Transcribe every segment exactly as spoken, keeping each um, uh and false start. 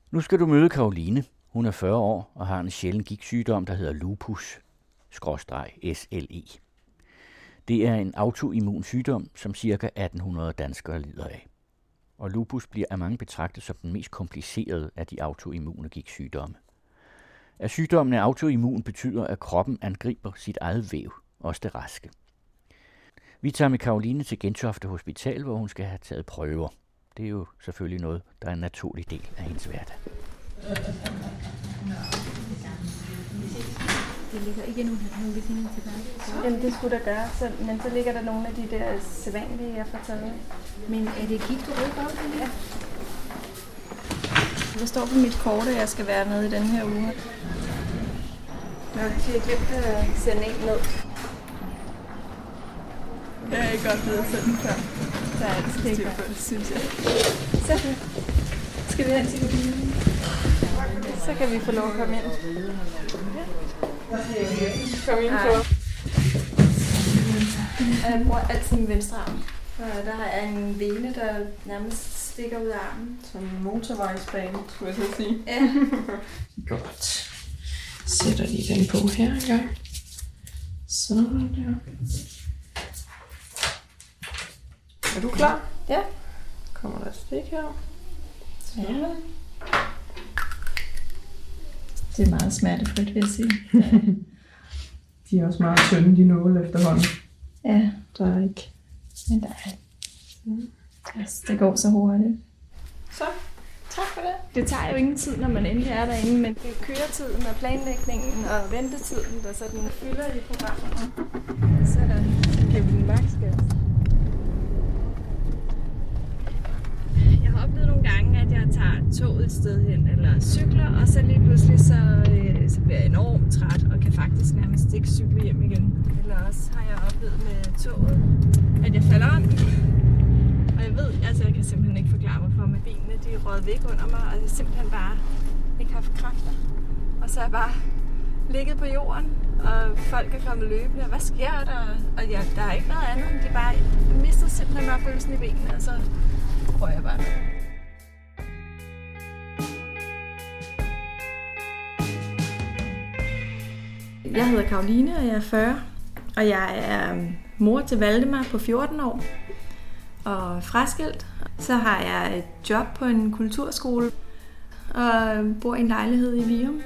Nu skal du møde Caroline. Hun er fyrre år og har en sjælden gigtsygdom, der hedder lupus, skråstreg S L E. Det er en autoimmun sygdom, som ca. atten hundrede danskere lider af. Og lupus bliver af mange betragtet som den mest komplicerede af de autoimmune gigtsygdomme. At sygdommen er autoimmun betyder, at kroppen angriber sit eget væv, også det raske. Vi tager med Caroline til Gentofte Hospital, hvor hun skal have taget prøver. Det er jo selvfølgelig noget, der er en naturlig del af hendes hverdag. Det ligger ikke endnu nogle vitaminer tilbage. Jamen det skulle der gøre, så, men så ligger der nogle af de der sædvanlige, jeg får taget. Men er det gigt, du rykker op? Ja. Det står på mit kort, at jeg skal være nede i den her uge. Nå, så jeg glemte at sende en ned. Jeg er ikke godt ved at sende den før. Der er altid styr på det, synes jeg. Så skal vi hen til kabinen. Så kan vi få lov at komme ind. Kom ind på. Jeg bruger altid min venstre arm. Der har jeg en vene, der nærmest stikker ud af armen. Som en motorvejsbane, skulle jeg så sige. Ja. Godt. Sætter lige den på her en gang. Sådan der. Er du klar? Ja. Kommer der et stik her? Ja. Det er meget smertefrit, vil jeg sige. De er også meget tynde, de nåle efterhånden. Ja, Der er ikke. men der er altså, det går så hurtigt. Så. Tak for det. Det tager jo ingen tid, når man endelig er derinde, men det er køretiden og planlægningen og ventetiden, der sådan fylder i programmet. Så er der Kevin Maxgas. Jeg har oplevet nogle gange, at jeg tager toget et sted hen eller cykler, og så lige pludselig så, øh, så bliver jeg enormt træt og kan faktisk nærmest ikke cykle hjem igen. Eller også har jeg oplevet med toget, at jeg falder om. Og jeg ved, altså jeg kan simpelthen ikke forklare hvorfor, med benene de er røget væk under mig, og jeg simpelthen bare ikke haft kræfter. Og så er jeg bare ligget på jorden, og folk er kommet løbende, og hvad sker der? Og ja, der har ikke været andet, de bare mistede simpelthen bare følelsen i benene, og så prøver jeg bare. Jeg hedder Caroline, og jeg er fyrre, og jeg er mor til Valdemar på fjorten år. Og fraskilt. Så har jeg et job på en kulturskole og bor i en lejlighed i Virum.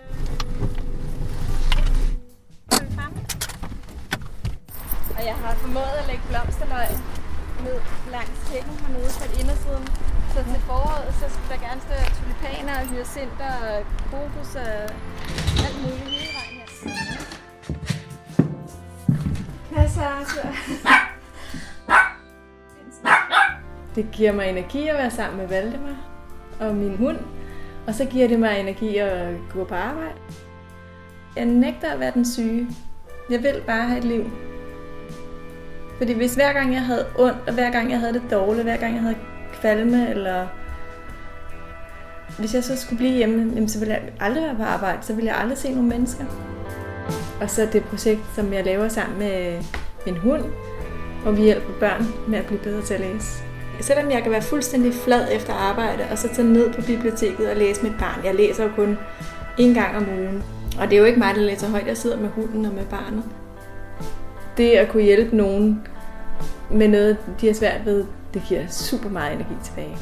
Og jeg har formået at lægge blomsterløg ned langs hækken hernede fra indersiden. Så til foråret så skal der gerne stå tulipaner og hyacinter og krokus og alt muligt hele vejen her. Hvad så? Det giver mig energi at være sammen med Valdemar og min hund, og så giver det mig energi at gå på arbejde. Jeg nægter at være den syge. Jeg vil bare have et liv. Fordi hvis hver gang jeg havde ondt, og hver gang jeg havde det dårligt, hver gang jeg havde kvalme, eller hvis jeg så skulle blive hjemme, så ville jeg aldrig være på arbejde, så ville jeg aldrig se nogen mennesker. Og så det projekt, som jeg laver sammen med min hund, hvor vi hjælper børn med at blive bedre til at læse. Selvom jeg kan være fuldstændig flad efter arbejde, og så tage ned på biblioteket og læse med et barn. Jeg læser jo kun en gang om ugen. Og det er jo ikke mig, der læser højt. Jeg sidder med hunden og med barnet. Det at kunne hjælpe nogen med noget, de har svært ved, det giver super meget energi tilbage.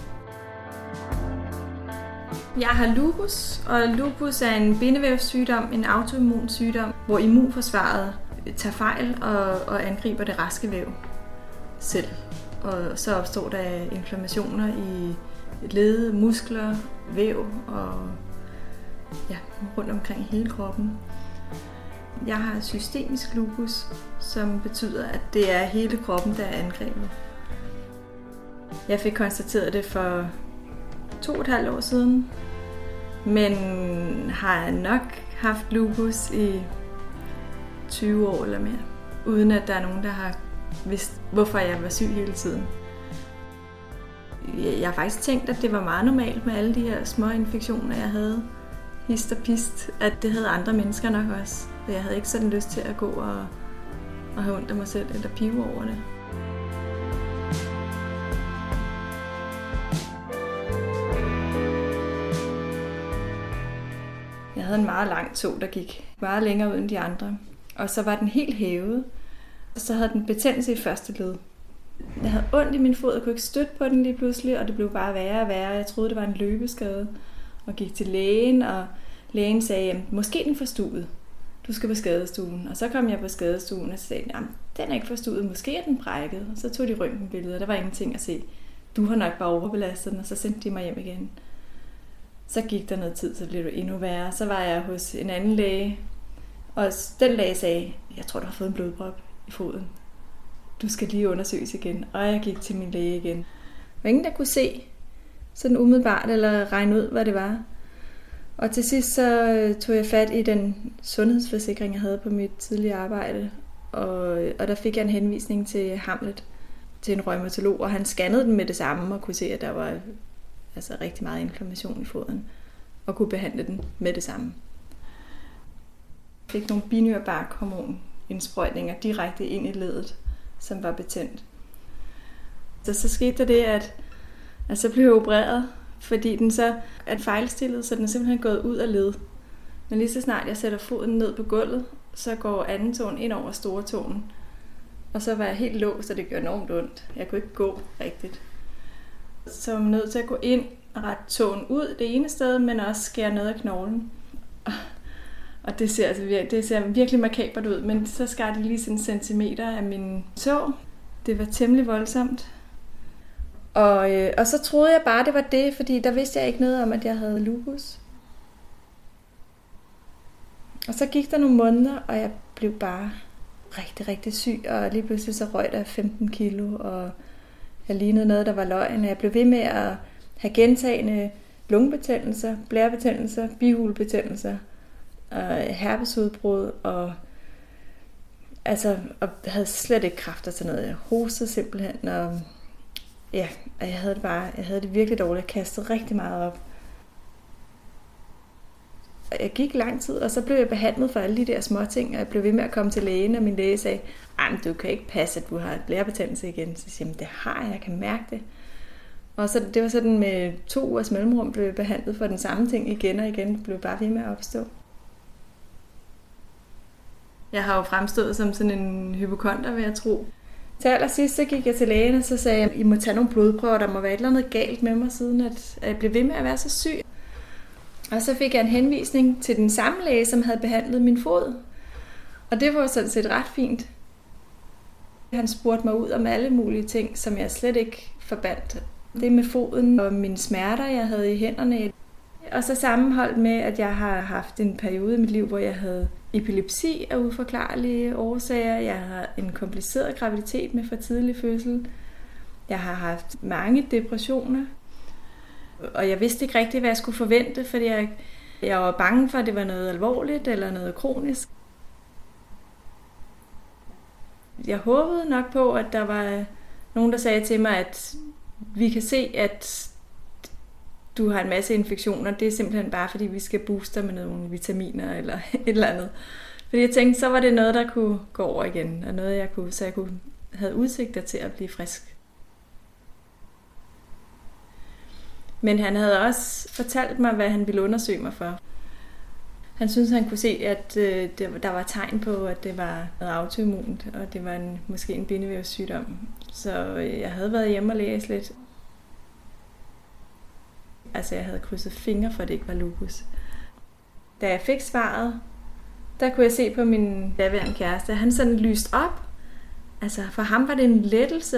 Jeg har lupus, og lupus er en bindevævssygdom, en autoimmun sygdom, hvor immunforsvaret tager fejl og, og angriber det raske væv selv. Og så opstår der inflammationer i led, muskler, væv og ja, rundt omkring hele kroppen. Jeg har systemisk lupus, som betyder, at det er hele kroppen, der er angrebet. Jeg fik konstateret det for to og et halvt år siden, men har nok haft lupus i tyve år eller mere, uden at der er nogen, der har vidst, hvorfor jeg var syg hele tiden. Jeg har faktisk tænkt, at det var meget normalt med alle de her små infektioner, jeg havde. Hist og pist, at det havde andre mennesker nok også. Og jeg havde ikke sådan lyst til at gå og, og have ondt af mig selv eller pive over det. Jeg havde en meget lang tå, der gik meget længere ud end de andre. Og så var den helt hævet. Og så havde den betændelse i første led. Jeg havde ondt i min fod, og kunne ikke støtte på den lige pludselig, og det blev bare værre og værre. Jeg troede, det var en løbeskade, og gik til lægen, og lægen sagde, at måske den er forstuet. Du skal på skadestuen. Og så kom jeg på skadestuen, og så sagde at den er ikke forstuet, måske er den brækket. Og så tog de røntgenbilleder, der var ingenting at se. Du har nok bare overbelastet den, og så sendte de mig hjem igen. Så gik der noget tid, så blev det endnu værre. Så var jeg hos en anden læge, og den læge sagde, jeg tror, du har fået en blodprop i foden. Du skal lige undersøges igen. Og jeg gik til min læge igen. Der var ingen, der kunne se sådan umiddelbart eller regne ud, hvad det var. Og til sidst så tog jeg fat i den sundhedsforsikring, jeg havde på mit tidligere arbejde. Og, og der fik jeg en henvisning til Hamlet, til en reumatolog, og han scannede den med det samme og kunne se, at der var altså rigtig meget inflammation i foden, og kunne behandle den med det samme. Jeg fik nogle binyrbarkhormonindsprøjtninger direkte ind i leddet, som var betændt. Så, så skete der det, at, at så blev jeg opereret, fordi den så er fejlstillet, så den er simpelthen gået ud af led. Men lige så snart jeg sætter foden ned på gulvet, så går anden tåen ind over store tåen. Og så var jeg helt låst, og det gjorde enormt ondt. Jeg kunne ikke gå rigtigt. Så jeg var nødt til at gå ind og rette tåen ud det ene sted, men også skære noget af knoglen. Og det ser, altså virkelig, det ser virkelig makabert ud, men så skar de lige sådan en centimeter af min tå. Det var temmelig voldsomt. Og, øh, og så troede jeg bare, det var det, fordi der vidste jeg ikke noget om, at jeg havde lupus. Og så gik der nogle måneder, og jeg blev bare rigtig, rigtig syg, og lige pludselig så røg der femten kilo, og jeg lignede noget, der var løgn. Jeg blev ved med at have gentagende lungebetændelser, blærebetændelser, bihulebetændelser, og herpesudbrud, og altså, og havde slet ikke kræfter til noget. Jeg hostede simpelthen, og ja, og jeg havde det bare, jeg havde det virkelig dårligt. Jeg kastede rigtig meget op. Jeg gik lang tid, og så blev jeg behandlet for alle de der små ting, og jeg blev ved med at komme til lægen, og min læge sagde, ej, du kan ikke passe, at du har et blærebetændelse igen. Så siger jeg, det har jeg, jeg kan mærke det. Og så det var sådan med to ugers mellemrum, blev jeg behandlet for den samme ting igen og igen. Det blev bare ved med at opstå. Jeg har jo fremstået som sådan en hypokonder, vil jeg tro. Til allersidst så gik jeg til lægen, og så sagde jeg, I må tage nogle blodprøver, der må være et eller andet galt med mig, siden at jeg blev ved med at være så syg. Og så fik jeg en henvisning til den samme læge, som havde behandlet min fod. Og det var sådan set ret fint. Han spurgte mig ud om alle mulige ting, som jeg slet ikke forbandt. Det med foden og mine smerter, jeg havde i hænderne. Og så sammenholdt med, at jeg har haft en periode i mit liv, hvor jeg havde epilepsi af uforklarlige årsager. Jeg har en kompliceret graviditet med for tidlig fødsel. Jeg har haft mange depressioner. Og jeg vidste ikke rigtigt, hvad jeg skulle forvente, fordi jeg, jeg var bange for, at det var noget alvorligt eller noget kronisk. Jeg håbede nok på, at der var nogen, der sagde til mig, at vi kan se, at du har en masse infektioner. Det er simpelthen bare, fordi vi skal booste med nogle vitaminer eller et eller andet. Fordi jeg tænkte, så var det noget, der kunne gå over igen, og noget, jeg kunne, så jeg kunne have udsigter til at blive frisk. Men han havde også fortalt mig, hvad han ville undersøge mig for. Han syntes, han kunne se, at øh, der var tegn på, at det var noget autoimmunt, og det var en, måske en bindevævssygdom. Så øh, jeg havde været hjemme og læst lidt. Altså, jeg havde krydset fingre for, at det ikke var lupus. Da jeg fik svaret, der kunne jeg se på min daværende kæreste, at han sådan lyste op. Altså, for ham var det en lettelse.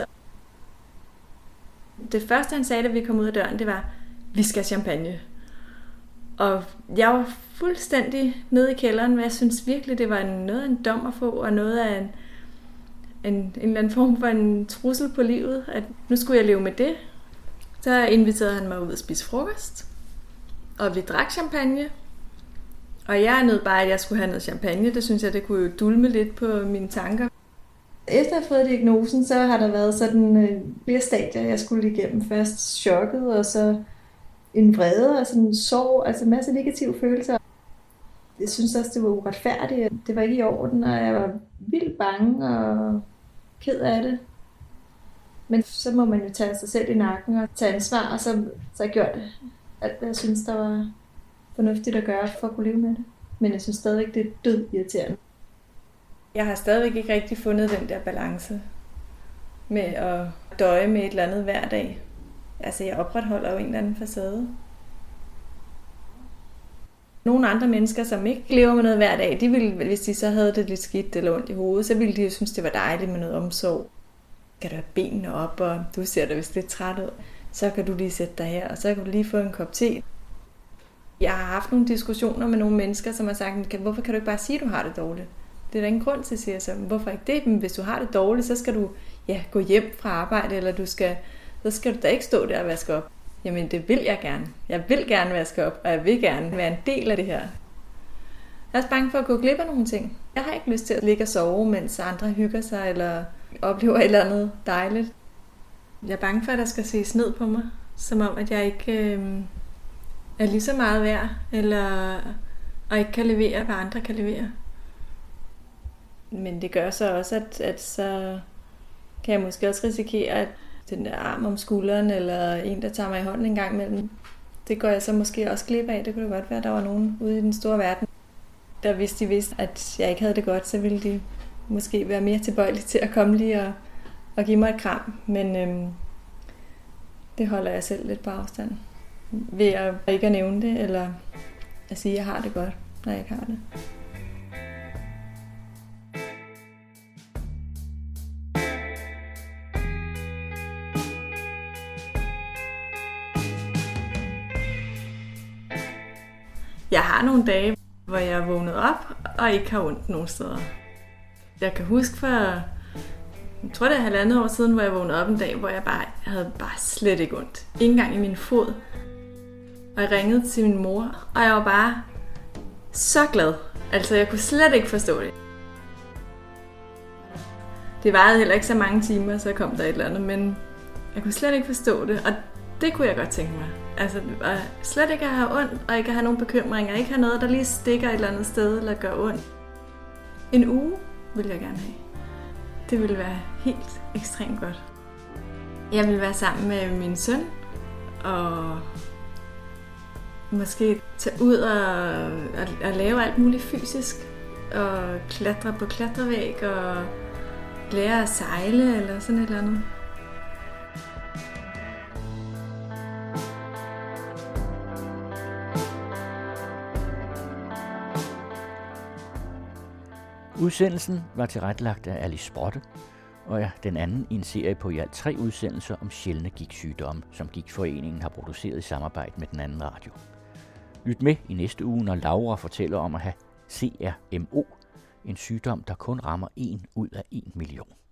Det første, han sagde, da vi kom ud af døren, det var, vi skal have champagne. Og jeg var fuldstændig nede i kælderen, men jeg synes virkelig, det var noget af en dom at få, og noget af en, en, en eller anden form for en trussel på livet, at nu skulle jeg leve med det. Så inviterede han mig ud at spise frokost, og vi drak champagne. Og jeg nød bare, at jeg skulle have noget champagne. Det synes jeg, det kunne jo dulme lidt på mine tanker. Efter at have fået diagnosen, så har der været sådan øh, flere stadier, jeg skulle igennem. Først chokket, og så en vrede og sådan en sorg, altså en masse negative følelser. Jeg synes også, det var uretfærdigt. Det var ikke i orden, og jeg var vildt bange og ked af det. Men så må man jo tage sig selv i nakken og tage ansvar, og så, så har jeg gjort alt, hvad jeg synes, der var, fornuftigt at gøre for at kunne leve med det. Men jeg synes stadigvæk, det er død irriterende. Jeg har stadigvæk ikke rigtig fundet den der balance med at døje med et eller andet hver dag. Altså, jeg opretholder jo en eller anden facade. Nogle andre mennesker, som ikke lever med noget hver dag, de ville, hvis de så havde det lidt skidt eller ondt i hovedet, så ville de jo synes, det var dejligt med noget omsorg. Kan du have benene op, og du ser da vist lidt træt ud, så kan du lige sætte dig her, og så kan du lige få en kop te. Jeg har haft nogle diskussioner med nogle mennesker, som har sagt, hvorfor kan du ikke bare sige, at du har det dårligt? Det er der ingen grund til, siger jeg så. Hvorfor ikke det? Men hvis du har det dårligt, så skal du ja, gå hjem fra arbejde, eller du skal, så skal du da ikke stå der og vaske op. Jamen, det vil jeg gerne. Jeg vil gerne vaske op, og jeg vil gerne være en del af det her. Jeg er også bange for at gå glip af nogle ting. Jeg har ikke lyst til at ligge og sove, mens andre hygger sig, eller oplever et eller andet dejligt. Jeg er bange for, at der skal ses ned på mig, som om, at jeg ikke øh, er lige så meget værd, eller og ikke kan levere, hvad andre kan levere. Men det gør så også, at, at så kan jeg måske også risikere, at den der arm om skulderen, eller en, der tager mig i hånden en gang imellem, det går jeg så måske også glip af. Det kunne det godt være, at der var nogen ude i den store verden, der hvis de vidste, at jeg ikke havde det godt, så ville de måske være mere tilbøjelige til at komme lige og, og give mig et kram. Men øhm, det holder jeg selv lidt på afstand. Ved at ikke at nævne det, eller at sige, at jeg har det godt, når jeg ikke har det. Jeg har nogle dage, hvor jeg er vågnet op og ikke har ondt nogen steder. Jeg kan huske for, jeg tror det er halvandet år siden, hvor jeg vågnede op en dag, hvor jeg bare havde bare slet ikke ondt. Ikke engang i min fod. Og jeg ringede til min mor, og jeg var bare så glad. Altså, jeg kunne slet ikke forstå det. Det varede heller ikke så mange timer, så kom der et eller andet, men jeg kunne slet ikke forstå det, og det kunne jeg godt tænke mig. Altså, at slet ikke at have ondt, og ikke at have nogen bekymringer, ikke have noget, der lige stikker et eller andet sted, eller gør ondt. En uge vil jeg gerne have. Det ville være helt ekstremt godt. Jeg vil være sammen med min søn, og måske tage ud og, og, og lave alt muligt fysisk, og klatre på klatrevæg, og lære at sejle, eller sådan et eller andet. Udsendelsen var tilrettelagt af Alice Sprotte, og er den anden i en serie på i alt tre udsendelser om sjældne gigtsygdomme, som Gigtforeningen har produceret i samarbejde med den anden radio. Lyt med i næste uge, når Laura fortæller om at have C R M O, en sygdom, der kun rammer en ud af en million.